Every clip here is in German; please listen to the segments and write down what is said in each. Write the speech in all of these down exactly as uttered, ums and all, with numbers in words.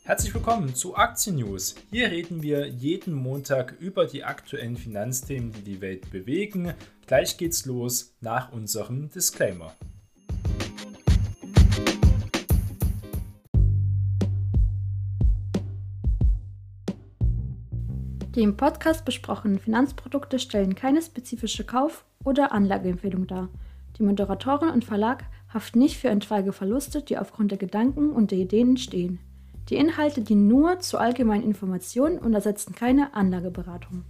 Herzlich willkommen zu Aktien News. Hier reden wir jeden Montag über die aktuellen Finanzthemen, die die Welt bewegen. Gleich geht's los nach unserem Disclaimer. Die im Podcast besprochenen Finanzprodukte stellen keine spezifische Kauf- oder Anlageempfehlung dar. Die Moderatorin und Verlag haften nicht für etwaige Verluste, die aufgrund der Gedanken und der Ideen entstehen. Die Inhalte dienen nur zur allgemeinen Information und ersetzen keine Anlageberatung.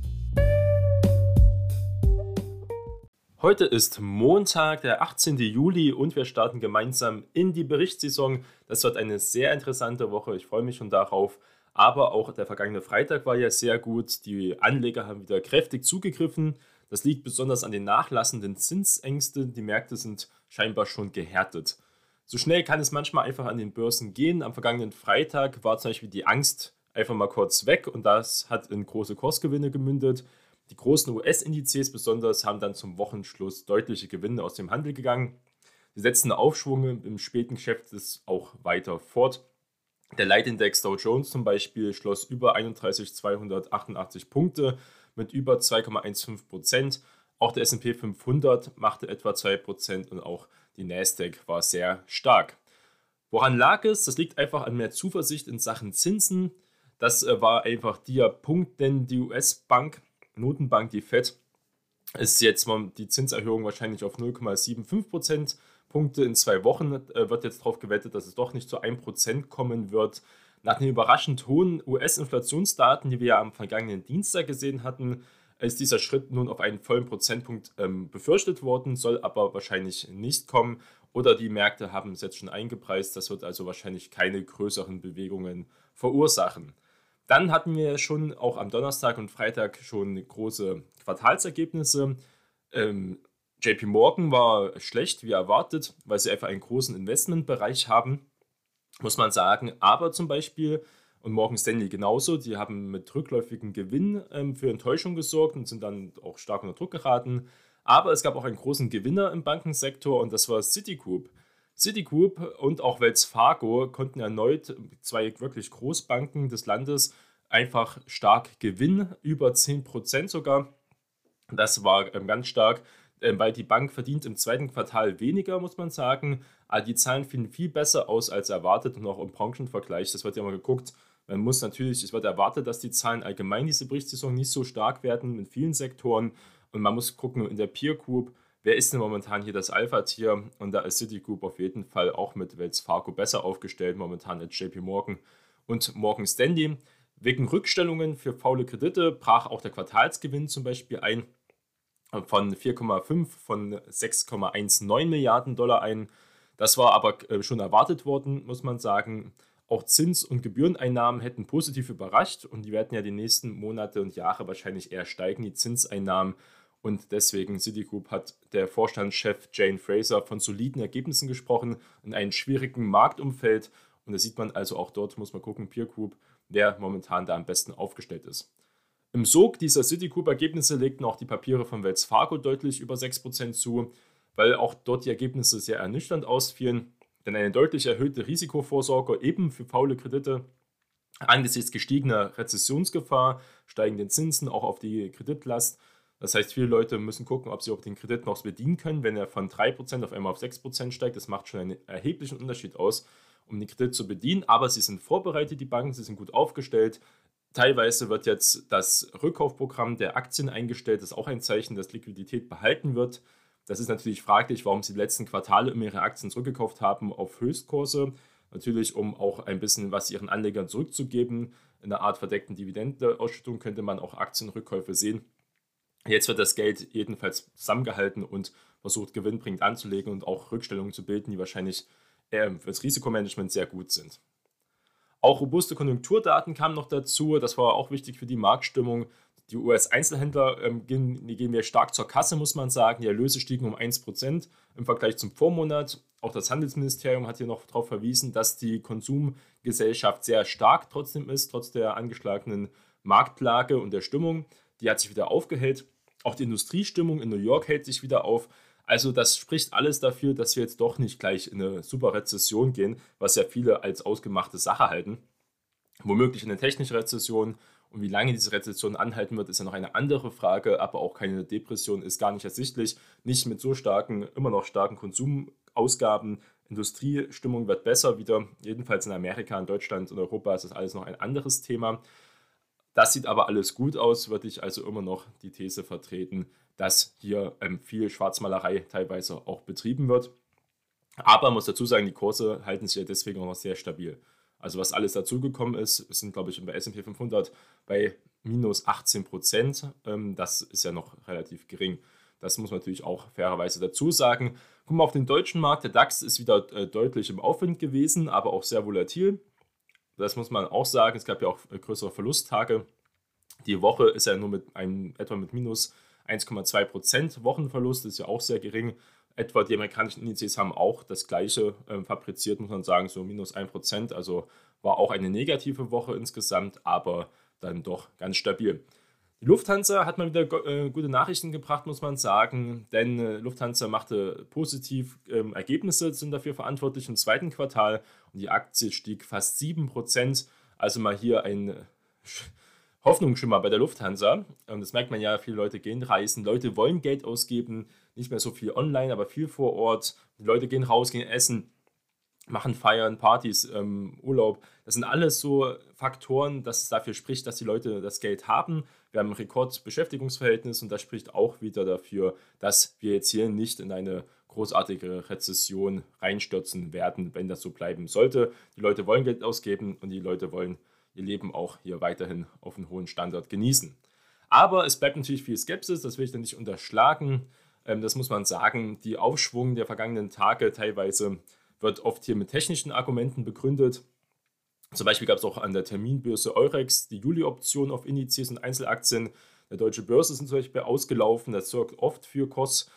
Heute ist Montag, der achtzehnten Juli und wir starten gemeinsam in die Berichtssaison. Das wird eine sehr interessante Woche, ich freue mich schon darauf. Aber auch der vergangene Freitag war ja sehr gut. Die Anleger haben wieder kräftig zugegriffen. Das liegt besonders an den nachlassenden Zinsängsten. Die Märkte sind scheinbar schon gehärtet. So schnell kann es manchmal einfach an den Börsen gehen. Am vergangenen Freitag war zum Beispiel die Angst einfach mal kurz weg und das hat in große Kursgewinne gemündet. Die großen U S-Indizes besonders haben dann zum Wochenschluss deutliche Gewinne aus dem Handel gegangen. Die setzten Aufschwung im späten Geschäft ist auch weiter fort. Der Leitindex Dow Jones zum Beispiel schloss über einunddreißigtausendzweihundertachtundachtzig Punkte mit über zwei Komma fünfzehn Prozent. Auch der S und P fünfhundert machte etwa zwei Prozent und auch die Nasdaq war sehr stark. Woran lag es? Das liegt einfach an mehr Zuversicht in Sachen Zinsen. Das war einfach der Punkt, denn die U S-Bank, Notenbank, die Fed, ist jetzt mal die Zinserhöhung wahrscheinlich auf null Komma fünfundsiebzig Prozent. Punkte in zwei Wochen äh, wird jetzt darauf gewettet, dass es doch nicht zu ein Prozent kommen wird. Nach den überraschend hohen U S-Inflationsdaten, die wir ja am vergangenen Dienstag gesehen hatten, ist dieser Schritt nun auf einen vollen Prozentpunkt ähm, befürchtet worden, soll aber wahrscheinlich nicht kommen. Oder die Märkte haben es jetzt schon eingepreist, das wird also wahrscheinlich keine größeren Bewegungen verursachen. Dann hatten wir schon auch am Donnerstag und Freitag schon große Quartalsergebnisse. Ähm, J P Morgan war schlecht, wie erwartet, weil sie einfach einen großen Investmentbereich haben, muss man sagen. Aber zum Beispiel, und Morgan Stanley genauso, die haben mit rückläufigem Gewinn ähm, für Enttäuschung gesorgt und sind dann auch stark unter Druck geraten. Aber es gab auch einen großen Gewinner im Bankensektor und das war Citigroup. Citigroup und auch Wells Fargo konnten erneut, zwei wirklich Großbanken des Landes, einfach stark gewinnen, über zehn Prozent sogar. Das war ähm, ganz stark, weil die Bank verdient im zweiten Quartal weniger, muss man sagen. Aber die Zahlen fielen viel besser aus als erwartet und auch im Branchenvergleich. Das wird ja mal geguckt. Man muss natürlich, es wird erwartet, dass die Zahlen allgemein diese Berichtssaison nicht so stark werden in vielen Sektoren. Und man muss gucken in der Peer Group, wer ist denn momentan hier das Alpha-Tier? Und da ist Citigroup auf jeden Fall auch mit Wells Fargo besser aufgestellt, momentan als J P Morgan und Morgan Stanley. Wegen Rückstellungen für faule Kredite brach auch der Quartalsgewinn zum Beispiel ein. Von vier Komma fünf von sechs Komma neunzehn Milliarden Dollar ein. Das war aber schon erwartet worden, muss man sagen. Auch Zins- und Gebühreneinnahmen hätten positiv überrascht und die werden ja die nächsten Monate und Jahre wahrscheinlich eher steigen, die Zinseinnahmen. Und deswegen Citigroup hat der Vorstandschef Jane Fraser von soliden Ergebnissen gesprochen in einem schwierigen Marktumfeld. Und da sieht man also auch dort, muss man gucken, Peer Group, wer momentan da am besten aufgestellt ist. Im Sog dieser Citigroup-Ergebnisse legten auch die Papiere von Wells Fargo deutlich über sechs Prozent zu, weil auch dort die Ergebnisse sehr ernüchternd ausfielen. Denn eine deutlich erhöhte Risikovorsorge eben für faule Kredite angesichts gestiegener Rezessionsgefahr, steigenden Zinsen auch auf die Kreditlast. Das heißt, viele Leute müssen gucken, ob sie auch den Kredit noch bedienen können. Wenn er von drei Prozent auf einmal auf sechs Prozent steigt, das macht schon einen erheblichen Unterschied aus, um den Kredit zu bedienen. Aber sie sind vorbereitet, die Banken, sie sind gut aufgestellt. Teilweise wird jetzt das Rückkaufprogramm der Aktien eingestellt. Das ist auch ein Zeichen, dass Liquidität behalten wird. Das ist natürlich fraglich, warum sie die letzten Quartale immer ihre Aktien zurückgekauft haben auf Höchstkurse. Natürlich, um auch ein bisschen was ihren Anlegern zurückzugeben. In einer Art verdeckten Dividendenausschüttung könnte man auch Aktienrückkäufe sehen. Jetzt wird das Geld jedenfalls zusammengehalten und versucht, gewinnbringend anzulegen und auch Rückstellungen zu bilden, die wahrscheinlich äh, für das Risikomanagement sehr gut sind. Auch robuste Konjunkturdaten kamen noch dazu, das war auch wichtig für die Marktstimmung. Die U S-Einzelhändler ähm, gehen, die gehen wir stark zur Kasse, muss man sagen. Die Erlöse stiegen um ein Prozent im Vergleich zum Vormonat. Auch das Handelsministerium hat hier noch darauf verwiesen, dass die Konsumgesellschaft sehr stark trotzdem ist, trotz der angeschlagenen Marktlage und der Stimmung. Die hat sich wieder aufgehellt. Auch die Industriestimmung in New York hält sich wieder auf. Also das spricht alles dafür, dass wir jetzt doch nicht gleich in eine super Rezession gehen, was ja viele als ausgemachte Sache halten. womöglich eine technische Rezession. Und wie lange diese Rezession anhalten wird, ist ja noch eine andere Frage, aber auch keine Depression ist gar nicht ersichtlich. Nicht mit so starken, immer noch starken Konsumausgaben. Industriestimmung wird besser wieder, jedenfalls in Amerika, in Deutschland und Europa ist das alles noch ein anderes Thema. Das sieht aber alles gut aus, würde ich also immer noch die These vertreten, dass hier ähm, viel Schwarzmalerei teilweise auch betrieben wird. Aber man muss dazu sagen, die Kurse halten sich ja deswegen auch noch sehr stabil. Also was alles dazugekommen ist, sind glaube ich bei S und P fünfhundert bei minus achtzehn Prozent. Ähm, das ist ja noch relativ gering. Das muss man natürlich auch fairerweise dazu sagen. Gucken wir auf den deutschen Markt. Der DAX ist wieder äh, deutlich im Aufwind gewesen, aber auch sehr volatil. Das muss man auch sagen. Es gab ja auch äh, größere Verlusttage. Die Woche ist ja nur mit einem, etwa mit minus eins Komma zwei Prozent Wochenverlust. Das ist ja auch sehr gering. Etwa die amerikanischen Indizes haben auch das gleiche äh, fabriziert, muss man sagen, so minus ein Prozent. Also war auch eine negative Woche insgesamt, aber dann doch ganz stabil. Die Lufthansa hat mal wieder äh, gute Nachrichten gebracht, muss man sagen, denn äh, Lufthansa machte positiv ähm, Ergebnisse, sind dafür verantwortlich im zweiten Quartal und die Aktie stieg fast sieben Prozent. Also mal hier ein äh, Hoffnungsschimmer bei der Lufthansa. Und das merkt man ja, viele Leute gehen reisen, Leute wollen Geld ausgeben, nicht mehr so viel online, aber viel vor Ort. Die Leute gehen raus, gehen essen, machen Feiern, Partys, ähm, Urlaub. Das sind alles so Faktoren, dass es dafür spricht, dass die Leute das Geld haben. Wir haben ein Rekordbeschäftigungsverhältnis und das spricht auch wieder dafür, dass wir jetzt hier nicht in eine großartige Rezession reinstürzen werden, wenn das so bleiben sollte. Die Leute wollen Geld ausgeben und die Leute wollen ihr Leben auch hier weiterhin auf einem hohen Standard genießen. Aber es bleibt natürlich viel Skepsis, das will ich dann nicht unterschlagen. Ähm, das muss man sagen, die Aufschwung der vergangenen Tage teilweise wird oft hier mit technischen Argumenten begründet. Zum Beispiel gab es auch an der Terminbörse Eurex die Juli-Option auf Indizes und Einzelaktien. Der Deutsche Börse sind zum Beispiel ausgelaufen. Das sorgt oft für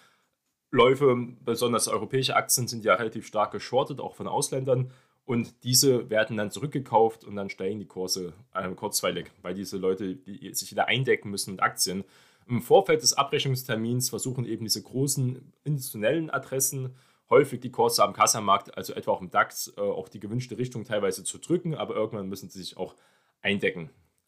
Kursläufe. Besonders europäische Aktien sind ja relativ stark geschortet, auch von Ausländern. Und diese werden dann zurückgekauft und dann steigen die Kurse äh, kurzweilig, weil diese Leute die sich wieder eindecken müssen mit Aktien. Im Vorfeld des Abrechnungstermins versuchen eben diese großen institutionellen Adressen häufig die Kurse am Kassamarkt, also etwa auch im DAX, äh, auch die gewünschte Richtung teilweise zu drücken, aber irgendwann müssen sie sich auch eindecken.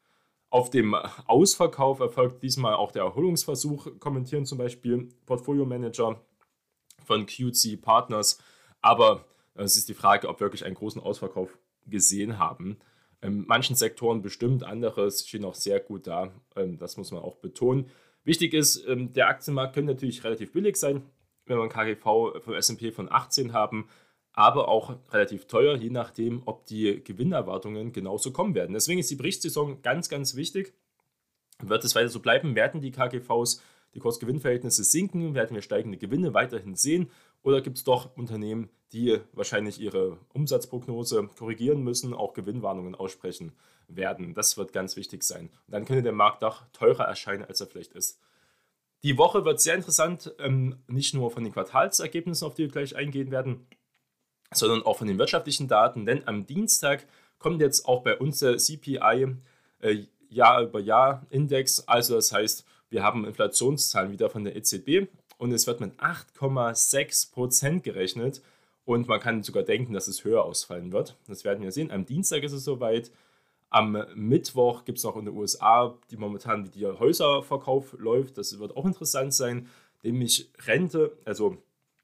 Auf dem Ausverkauf erfolgt diesmal auch der Erholungsversuch, kommentieren zum Beispiel Portfolio-Manager von Q C Partners, aber es ist die Frage, ob wir wirklich einen großen Ausverkauf gesehen haben. In manchen Sektoren bestimmt, andere stehen auch sehr gut da, das muss man auch betonen. Wichtig ist, der Aktienmarkt könnte natürlich relativ billig sein, wenn wir ein K G V vom S und P von achtzehn haben, aber auch relativ teuer, je nachdem, ob die Gewinnerwartungen genauso kommen werden. Deswegen ist die Berichtssaison ganz, ganz wichtig. Wird es weiter so bleiben, werden die K G Vs, die Kurs-Gewinn-Verhältnisse sinken, werden wir steigende Gewinne weiterhin sehen oder gibt es doch Unternehmen, die wahrscheinlich ihre Umsatzprognose korrigieren müssen, auch Gewinnwarnungen aussprechen werden. Das wird ganz wichtig sein. Und dann könnte der Markt auch teurer erscheinen, als er vielleicht ist. Die Woche wird sehr interessant, ähm, nicht nur von den Quartalsergebnissen, auf die wir gleich eingehen werden, sondern auch von den wirtschaftlichen Daten, denn am Dienstag kommt jetzt auch bei uns der C P I äh, Jahr über Jahr Index, also das heißt, wir haben Inflationszahlen wieder von der E Z B und es wird mit acht Komma sechs Prozent gerechnet und man kann sogar denken, dass es höher ausfallen wird. Das werden wir sehen. Am Dienstag ist es soweit. Am Mittwoch gibt es noch in den U S A, die momentan wie der Häuserverkauf läuft. Das wird auch interessant sein, nämlich Rente, also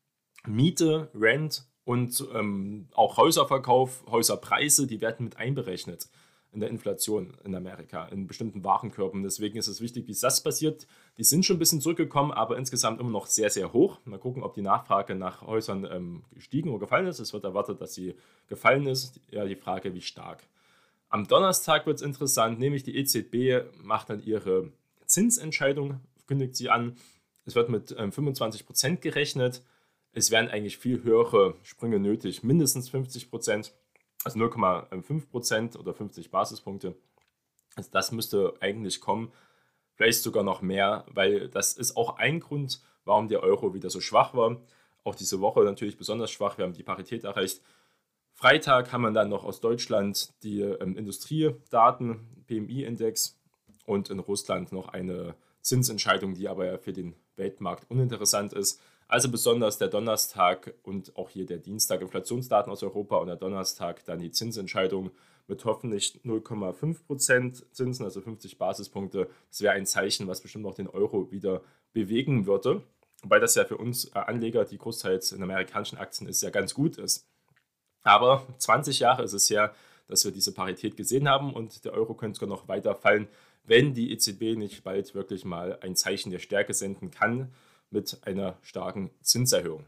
Miete, Rent und ähm, auch Häuserverkauf, Häuserpreise, die werden mit einberechnet in der Inflation in Amerika, in bestimmten Warenkörben. Deswegen ist es wichtig, wie das passiert. Die sind schon ein bisschen zurückgekommen, aber insgesamt immer noch sehr, sehr hoch. Mal gucken, ob die Nachfrage nach Häusern ähm, gestiegen oder gefallen ist. Es wird erwartet, dass sie gefallen ist. Ja, die Frage, wie stark. Am Donnerstag wird es interessant, nämlich die E Z B macht dann ihre Zinsentscheidung, kündigt sie an. Es wird mit ähm, fünfundzwanzig Prozent gerechnet. Es wären eigentlich viel höhere Sprünge nötig, mindestens fünfzig Prozent. Also null Komma fünf Prozent oder fünfzig Basispunkte. Also das müsste eigentlich kommen, vielleicht sogar noch mehr, weil das ist auch ein Grund, warum der Euro wieder so schwach war. Auch diese Woche natürlich besonders schwach, wir haben die Parität erreicht. Freitag haben wir dann noch aus Deutschland die ähm, Industriedaten, P M I-Index und in Russland noch eine Zinsentscheidung, die aber ja für den Weltmarkt uninteressant ist. Also besonders der Donnerstag und auch hier der Dienstag Inflationsdaten aus Europa und der Donnerstag dann die Zinsentscheidung mit hoffentlich null Komma fünf Prozent Zinsen, also fünfzig Basispunkte. Das wäre ein Zeichen, was bestimmt auch den Euro wieder bewegen würde. Wobei das ja für uns Anleger, die großteils in amerikanischen Aktien ist, ja ganz gut ist. Aber zwanzig Jahre ist es her, dass wir diese Parität gesehen haben und der Euro könnte sogar noch weiter fallen, wenn die E Z B nicht bald wirklich mal ein Zeichen der Stärke senden kann mit einer starken Zinserhöhung.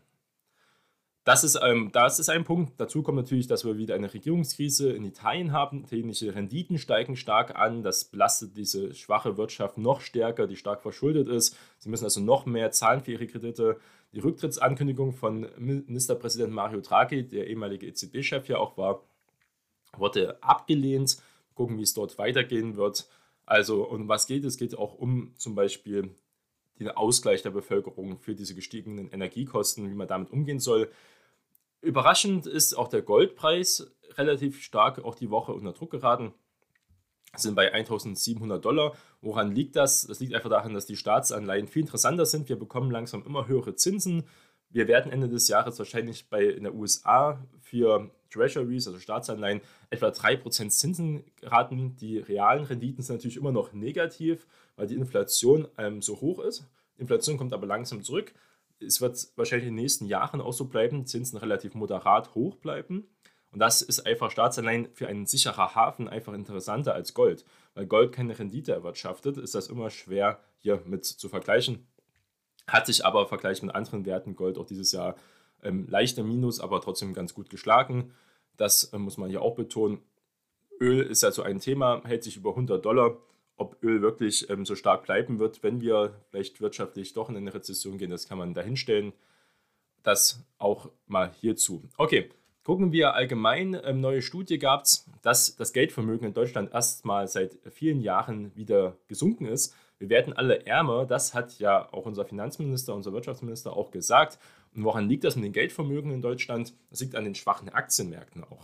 Das ist, ähm, das ist ein Punkt. Dazu kommt natürlich, dass wir wieder eine Regierungskrise in Italien haben. Italienische Renditen steigen stark an. Das belastet diese schwache Wirtschaft noch stärker, die stark verschuldet ist. Sie müssen also noch mehr zahlen für ihre Kredite. Die Rücktrittsankündigung von Ministerpräsident Mario Draghi, der ehemalige E Z B-Chef ja auch war, wurde abgelehnt. Gucken, wie es dort weitergehen wird. Also, um was geht es? Es geht auch um zum Beispiel den Ausgleich der Bevölkerung für diese gestiegenen Energiekosten, wie man damit umgehen soll. Überraschend ist auch der Goldpreis relativ stark auch die Woche unter Druck geraten. Wir sind bei eintausendsiebenhundert Dollar. Woran liegt das? Das liegt einfach daran, dass die Staatsanleihen viel interessanter sind. Wir bekommen langsam immer höhere Zinsen. Wir werden Ende des Jahres wahrscheinlich bei in der U S A für Treasuries, also Staatsanleihen, etwa drei Prozent Zinsen geraten. Die realen Renditen sind natürlich immer noch negativ, weil die Inflation ähm, so hoch ist. Die Inflation kommt aber langsam zurück. Es wird wahrscheinlich in den nächsten Jahren auch so bleiben, Zinsen relativ moderat hoch bleiben. Und das ist einfach Staatsanleihen für einen sicherer Hafen einfach interessanter als Gold. Weil Gold keine Rendite erwirtschaftet, ist das immer schwer hier mit zu vergleichen. Hat sich aber im Vergleich mit anderen Werten Gold auch dieses Jahr ähm, leichter Minus, aber trotzdem ganz gut geschlagen. Das äh, muss man hier auch betonen. Öl ist ja so ein Thema, hält sich über hundert Dollar. Ob Öl wirklich ähm, so stark bleiben wird, wenn wir vielleicht wirtschaftlich doch in eine Rezession gehen, das kann man dahinstellen. Das auch mal hierzu. Okay, gucken wir allgemein. Ähm, neue Studie gab es, dass das Geldvermögen in Deutschland erstmal seit vielen Jahren wieder gesunken ist. Wir werden alle ärmer, das hat ja auch unser Finanzminister, unser Wirtschaftsminister auch gesagt. Und woran liegt das mit dem Geldvermögen in Deutschland? Das liegt an den schwachen Aktienmärkten auch.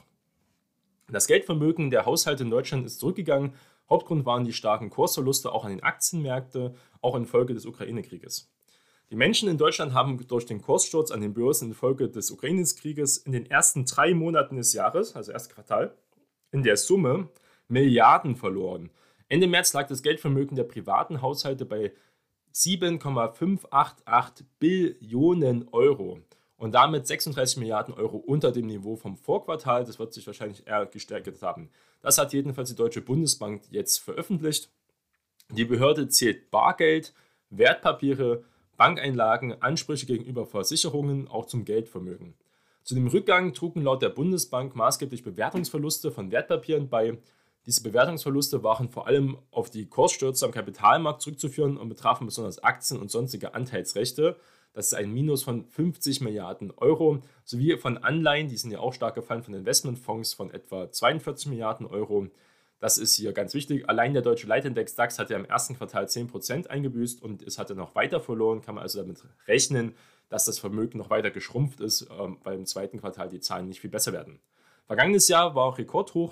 Das Geldvermögen der Haushalte in Deutschland ist zurückgegangen. Hauptgrund waren die starken Kursverluste auch an den Aktienmärkten, auch infolge des Ukraine-Krieges. Die Menschen in Deutschland haben durch den Kurssturz an den Börsen infolge des Ukraine-Krieges in den ersten drei Monaten des Jahres, also erstes Quartal, in der Summe Milliarden verloren. Ende März lag das Geldvermögen der privaten Haushalte bei sieben Komma fünfhundertachtundachtzig Billionen Euro und damit sechsunddreißig Milliarden Euro unter dem Niveau vom Vorquartal. Das wird sich wahrscheinlich eher gestärkt haben. Das hat jedenfalls die Deutsche Bundesbank jetzt veröffentlicht. Die Behörde zählt Bargeld, Wertpapiere, Bankeinlagen, Ansprüche gegenüber Versicherungen auch zum Geldvermögen. Zu dem Rückgang trugen laut der Bundesbank maßgeblich Bewertungsverluste von Wertpapieren bei. Diese Bewertungsverluste waren vor allem auf die Kursstürze am Kapitalmarkt zurückzuführen und betrafen besonders Aktien und sonstige Anteilsrechte. Das ist ein Minus von fünfzig Milliarden Euro, sowie von Anleihen, die sind ja auch stark gefallen, von Investmentfonds von etwa zweiundvierzig Milliarden Euro. Das ist hier ganz wichtig. Allein der deutsche Leitindex DAX hat ja im ersten Quartal zehn Prozent eingebüßt und es hatte noch weiter verloren. Kann man also damit rechnen, dass das Vermögen noch weiter geschrumpft ist, weil im zweiten Quartal die Zahlen nicht viel besser werden. Vergangenes Jahr war auch rekordhoch.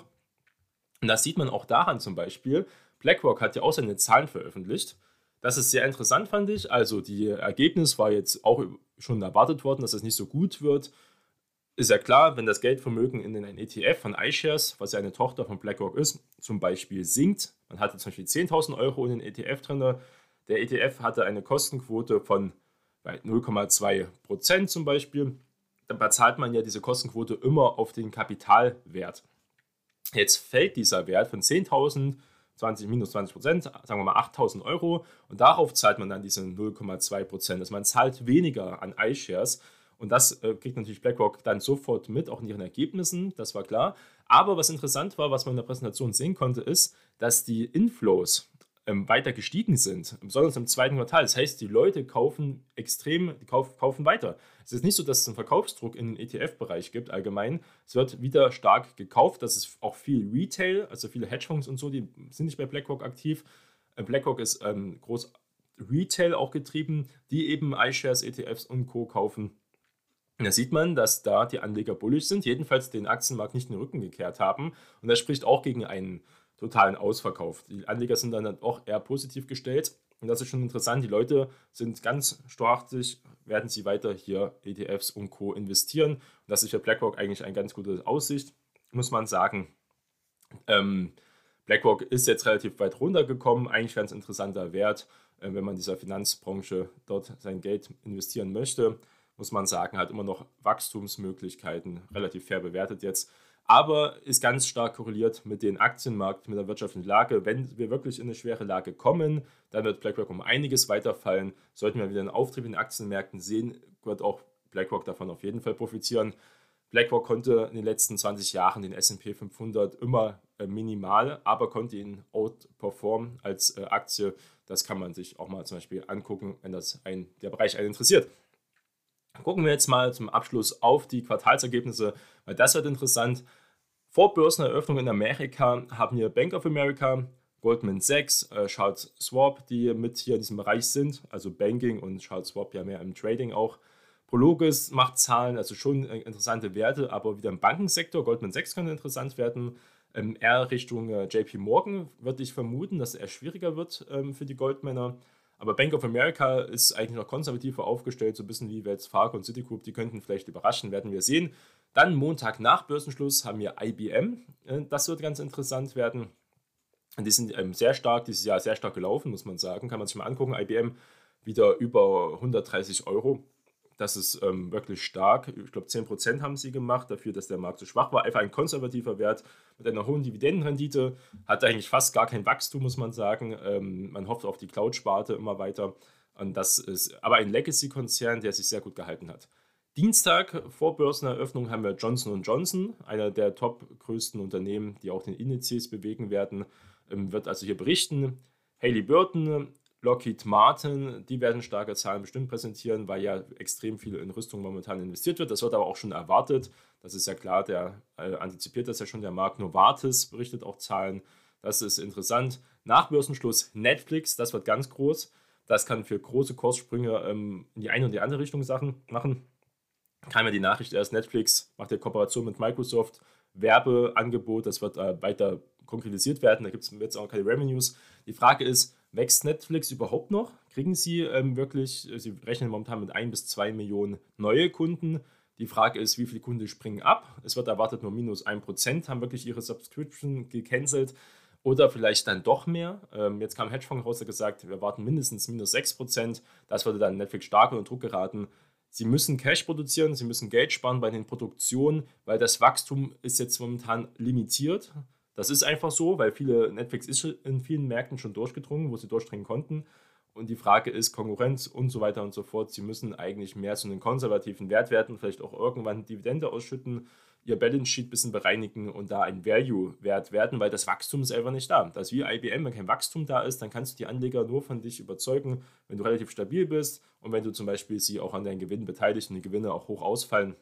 Und das sieht man auch daran zum Beispiel. BlackRock hat ja auch seine Zahlen veröffentlicht. Das ist sehr interessant, fand ich. Also, die Ergebnis war jetzt auch schon erwartet worden, dass es nicht so gut wird. Ist ja klar, wenn das Geldvermögen in den E T F von iShares, was ja eine Tochter von BlackRock ist, zum Beispiel sinkt. Man hatte zum Beispiel zehntausend Euro in den E T F drin. Der E T F hatte eine Kostenquote von null Komma zwei Prozent zum Beispiel. Dann bezahlt man ja diese Kostenquote immer auf den Kapitalwert. Jetzt fällt dieser Wert von zehntausend, zwanzig minus zwanzig Prozent, sagen wir mal achttausend Euro und darauf zahlt man dann diese null Komma zwei Prozent. Also man zahlt weniger an iShares und das äh, kriegt natürlich BlackRock dann sofort mit, auch in ihren Ergebnissen, das war klar. Aber was interessant war, was man in der Präsentation sehen konnte, ist, dass die Inflows ähm, weiter gestiegen sind, besonders im zweiten Quartal. Das heißt, die Leute kaufen extrem, die kauf, kaufen weiter. Es ist nicht so, dass es einen Verkaufsdruck in den E T F-Bereich gibt allgemein. Es wird wieder stark gekauft. Das ist auch viel Retail, also viele Hedgefonds und so, die sind nicht bei BlackRock aktiv. BlackRock ist ähm, groß Retail auch getrieben, die eben iShares, E T Fs und Co. kaufen. Und da sieht man, dass da die Anleger bullisch sind, jedenfalls den Aktienmarkt nicht in den Rücken gekehrt haben. Und das spricht auch gegen einen totalen Ausverkauf. Die Anleger sind dann auch eher positiv gestellt. Und das ist schon interessant. Die Leute sind ganz stark, werden sie weiter hier E T Fs und Co. investieren. Und das ist für BlackRock eigentlich eine ganz gute Aussicht, muss man sagen. Ähm, BlackRock ist jetzt relativ weit runtergekommen, eigentlich ganz interessanter Wert, äh, wenn man dieser Finanzbranche dort sein Geld investieren möchte. Muss man sagen, hat immer noch Wachstumsmöglichkeiten, relativ fair bewertet jetzt, aber ist ganz stark korreliert mit dem Aktienmarkt, mit der wirtschaftlichen Lage. Wenn wir wirklich in eine schwere Lage kommen, dann wird BlackRock um einiges weiterfallen. Sollten wir wieder einen Auftrieb in den Aktienmärkten sehen, wird auch BlackRock davon auf jeden Fall profitieren. BlackRock konnte in den letzten zwanzig Jahren den S und P fünfhundert immer äh, minimal, aber konnte ihn outperformen als äh, Aktie. Das kann man sich auch mal zum Beispiel angucken, wenn das ein, der Bereich einen interessiert. Gucken wir jetzt mal zum Abschluss auf die Quartalsergebnisse, weil das wird interessant. Vor Börseneröffnung in Amerika haben wir Bank of America, Goldman Sachs, äh, Charles Schwab, die mit hier in diesem Bereich sind, also Banking und Charles Schwab ja mehr im Trading auch. Prologis macht Zahlen, also schon äh, interessante Werte, aber wieder im Bankensektor. Goldman Sachs könnte interessant werden. Ähm, eher Richtung äh, J P Morgan würde ich vermuten, dass es eher schwieriger wird ähm, für die Goldmänner. Aber Bank of America ist eigentlich noch konservativer aufgestellt, so ein bisschen wie Wells Fargo und Citigroup. Die könnten vielleicht überraschen, werden wir sehen. Dann Montag nach Börsenschluss haben wir I B M. Äh, das wird ganz interessant werden. Die sind ähm, sehr stark, dieses Jahr sehr stark gelaufen, muss man sagen. Kann man sich mal angucken. I B M wieder über hundertdreißig Euro. Das ist ähm, wirklich stark. Ich glaube, zehn Prozent haben sie gemacht, dafür, dass der Markt so schwach war. Einfach ein konservativer Wert mit einer hohen Dividendenrendite. Hat eigentlich fast gar kein Wachstum, muss man sagen. Ähm, man hofft auf die Cloud-Sparte immer weiter. Und das ist aber ein Legacy-Konzern, der sich sehr gut gehalten hat. Dienstag vor Börseneröffnung haben wir Johnson und Johnson, einer der top größten Unternehmen, die auch den Indizes bewegen werden, ähm, wird also hier berichten. Halliburton, Lockheed Martin, die werden starke Zahlen bestimmt präsentieren, weil ja extrem viel in Rüstung momentan investiert wird. Das wird aber auch schon erwartet. Das ist ja klar, der äh, antizipiert das ja schon der Markt. Novartis berichtet auch Zahlen. Das ist interessant. Nach Börsenschluss Netflix, das wird ganz groß. Das kann für große Kurssprünge ähm, in die eine und die andere Richtung Sachen machen. Kam ja die Nachricht erst, Netflix macht ja Kooperation mit Microsoft, Werbeangebot, das wird äh, weiter konkretisiert werden. Da gibt es jetzt auch keine Revenues. Die Frage ist, wächst Netflix überhaupt noch? Kriegen sie ähm, wirklich, sie rechnen momentan mit ein bis zwei Millionen neue Kunden. Die Frage ist, wie viele Kunden springen ab? Es wird erwartet nur minus ein Prozent, haben wirklich ihre Subscription gecancelt. Oder vielleicht dann doch mehr. Ähm, jetzt kam ein Hedgefonds raus, der gesagt, wir erwarten mindestens minus sechs Prozent. Das würde dann Netflix stark unter Druck geraten. Sie müssen Cash produzieren, sie müssen Geld sparen bei den Produktionen, weil das Wachstum ist jetzt momentan limitiert. Das ist einfach so, weil viele Netflix ist in vielen Märkten schon durchgedrungen, wo sie durchdringen konnten. Und die Frage ist Konkurrenz und so weiter und so fort. Sie müssen eigentlich mehr zu einem konservativen Wert werden, vielleicht auch irgendwann eine Dividende ausschütten, ihr Balance Sheet ein bisschen bereinigen und da ein Value-Wert werden, weil das Wachstum ist einfach nicht da. Das ist wie I B M, wenn kein Wachstum da ist, dann kannst du die Anleger nur von dich überzeugen, wenn du relativ stabil bist und wenn du zum Beispiel sie auch an deinen Gewinnen beteiligst und die Gewinne auch hoch ausfallen.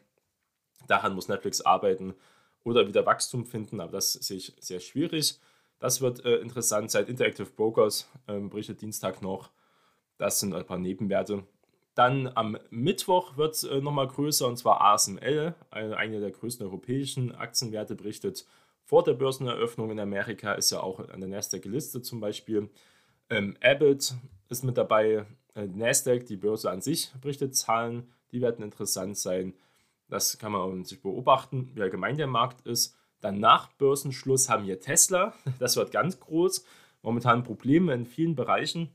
Daran muss Netflix arbeiten oder wieder Wachstum finden, aber das sehe ich sehr schwierig. Das wird äh, interessant. Seit Interactive Brokers äh, berichtet Dienstag noch. Das sind ein paar Nebenwerte. Dann am Mittwoch wird es äh, nochmal größer, und zwar A S M L, eine, eine der größten europäischen Aktienwerte, berichtet vor der Börseneröffnung in Amerika, ist ja auch an der Nasdaq gelistet zum Beispiel. Ähm, Abbott ist mit dabei, äh, Nasdaq, die Börse an sich, berichtet Zahlen, die werden interessant sein. Das kann man sich beobachten, wie allgemein der Markt ist. Dann nach Börsenschluss haben wir Tesla, das wird ganz groß. Momentan Probleme in vielen Bereichen.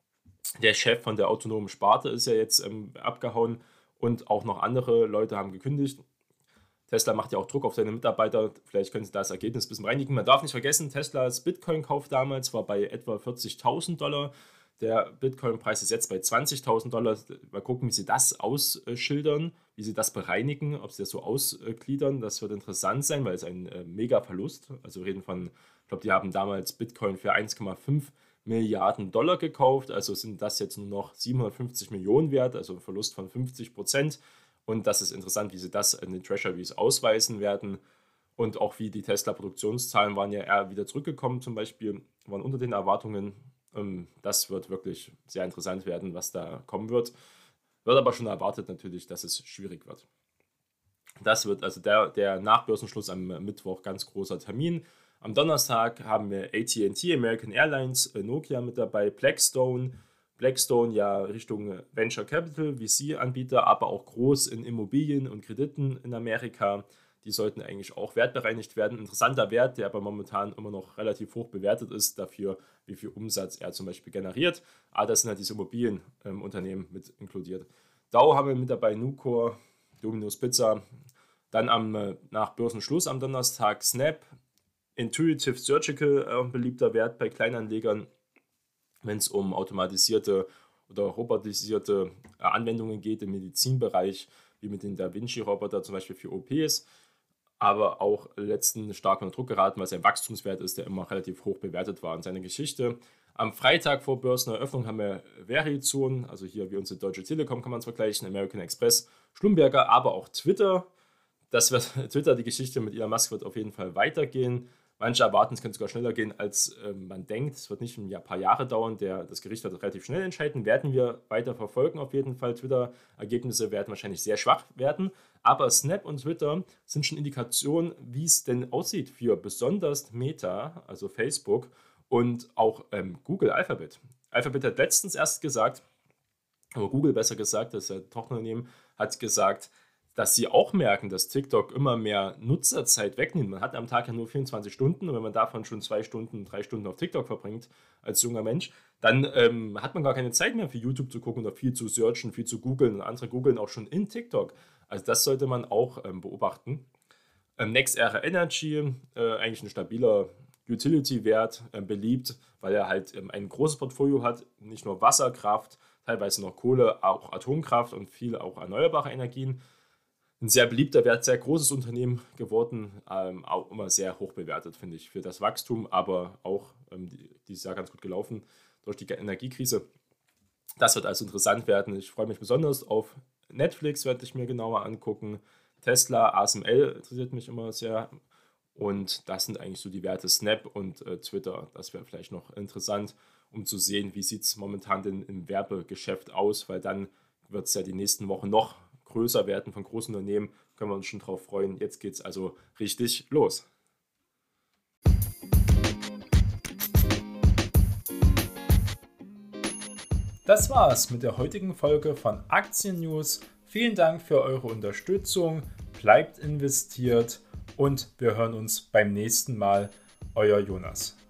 Der Chef von der autonomen Sparte ist ja jetzt ähm, abgehauen und auch noch andere Leute haben gekündigt. Tesla macht ja auch Druck auf seine Mitarbeiter. Vielleicht können sie das Ergebnis ein bisschen reinigen. Man darf nicht vergessen, Teslas Bitcoin-Kauf damals war bei etwa vierzigtausend Dollar. Der Bitcoin-Preis ist jetzt bei zwanzigtausend Dollar. Mal gucken, wie sie das ausschildern, wie sie das bereinigen, ob sie das so ausgliedern. Das wird interessant sein, weil es ein äh, Mega-Verlust. Also wir reden von, ich glaube, die haben damals Bitcoin für eins Komma fünf Milliarden Dollar gekauft. Also sind das jetzt nur noch siebenhundertfünfzig Millionen wert, also ein Verlust von fünfzig Prozent. Und das ist interessant, wie sie das in den Treasuries ausweisen werden. Und auch wie die Tesla-Produktionszahlen waren ja eher wieder zurückgekommen, zum Beispiel, waren unter den Erwartungen. Das wird wirklich sehr interessant werden, was da kommen wird. Wird aber schon erwartet natürlich, dass es schwierig wird. Das wird also der, der Nachbörsenschluss am Mittwoch ganz großer Termin. Am Donnerstag haben wir A T and T, American Airlines, Nokia mit dabei, Blackstone. Blackstone ja Richtung Venture Capital, V C-Anbieter, aber auch groß in Immobilien und Krediten in Amerika. die sollten eigentlich auch wertbereinigt werden. Interessanter Wert, der aber momentan immer noch relativ hoch bewertet ist, dafür, wie viel Umsatz er zum Beispiel generiert. Aber das sind halt diese Immobilienunternehmen ähm, mit inkludiert. Dow haben wir mit dabei, Nucor, Domino's Pizza, dann am, äh, nach Börsenschluss am Donnerstag Snap, Intuitive Surgical, äh, ein beliebter Wert bei Kleinanlegern, wenn es um automatisierte oder robotisierte äh, Anwendungen geht im Medizinbereich, wie mit den Da Vinci-Roboter zum Beispiel für O Ps, aber auch letzten stark unter Druck geraten, weil es ein Wachstumswert ist, der immer relativ hoch bewertet war in seiner Geschichte. Am Freitag vor Börseneröffnung haben wir Verizon, also hier wie unsere Deutsche Telekom kann man es vergleichen, American Express, Schlumberger, aber auch Twitter. Das wird, Twitter, die Geschichte mit Elon Musk wird auf jeden Fall weitergehen. Manche erwarten, es könnte sogar schneller gehen, als äh, man denkt. Es wird nicht ein Jahr, paar Jahre dauern. Der, das Gericht wird relativ schnell entscheiden. Werden wir weiter verfolgen auf jeden Fall. Twitter-Ergebnisse werden wahrscheinlich sehr schwach werden. Aber Snap und Twitter sind schon Indikationen, wie es denn aussieht für besonders Meta, also Facebook, und auch ähm, Google Alphabet. Alphabet hat letztens erst gesagt, oder Google besser gesagt, das ist ja Tochterunternehmen, hat gesagt, dass sie auch merken, dass TikTok immer mehr Nutzerzeit wegnimmt. Man hat am Tag ja nur vierundzwanzig Stunden und wenn man davon schon zwei Stunden, drei Stunden auf TikTok verbringt als junger Mensch, dann ähm, hat man gar keine Zeit mehr für YouTube zu gucken oder viel zu searchen, viel zu googeln und andere googeln auch schon in TikTok. Also das sollte man auch ähm, beobachten. Ähm, NextEra Energy, äh, eigentlich ein stabiler Utility-Wert, äh, beliebt, weil er halt ähm, ein großes Portfolio hat, nicht nur Wasserkraft, teilweise noch Kohle, auch Atomkraft und viel auch erneuerbare Energien. Ein sehr beliebter Wert, sehr großes Unternehmen geworden, ähm, auch immer sehr hoch bewertet, finde ich, für das Wachstum, aber auch ähm, die, dieses Jahr ganz gut gelaufen durch die Energiekrise. Das wird also interessant werden. Ich freue mich besonders auf Netflix, werde ich mir genauer angucken. Tesla, A S M L interessiert mich immer sehr. Und das sind eigentlich so die Werte Snap und äh, Twitter. Das wäre vielleicht noch interessant, um zu sehen, wie sieht es momentan denn im Werbegeschäft aus, weil dann wird es ja die nächsten Wochen noch größer werden von großen Unternehmen, können wir uns schon drauf freuen. Jetzt geht es also richtig los. Das war's mit der heutigen Folge von Aktien News. Vielen Dank für eure Unterstützung. Bleibt investiert und wir hören uns beim nächsten Mal. Euer Jonas.